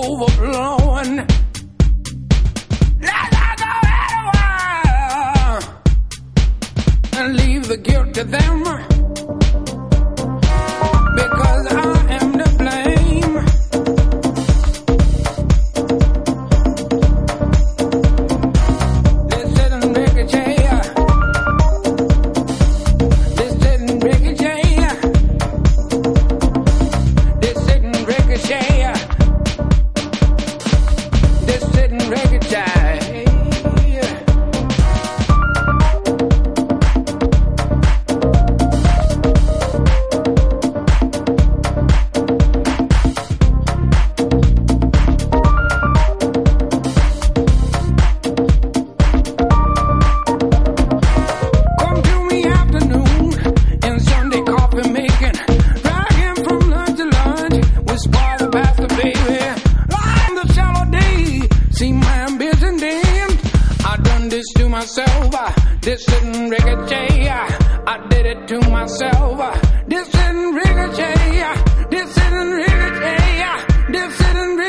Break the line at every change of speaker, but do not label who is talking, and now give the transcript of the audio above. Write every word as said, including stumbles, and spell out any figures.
overblowing. Let I go anywhere and leave the guilt to them, because I am to blame. This didn't ricochet. This didn't ricochet. This didn't ricochet. This didn't ricochet. Come to me afternoon in Sunday coffee making. Drag him from lunch to lunch. Whisper the pastor, baby. I'm the shallow day. See my ambition dim. I done this to myself. I, this didn't ricochet. I, I did it to myself. I, this didn't ricochet. I, this didn't ricochet. I, this didn't ricochet.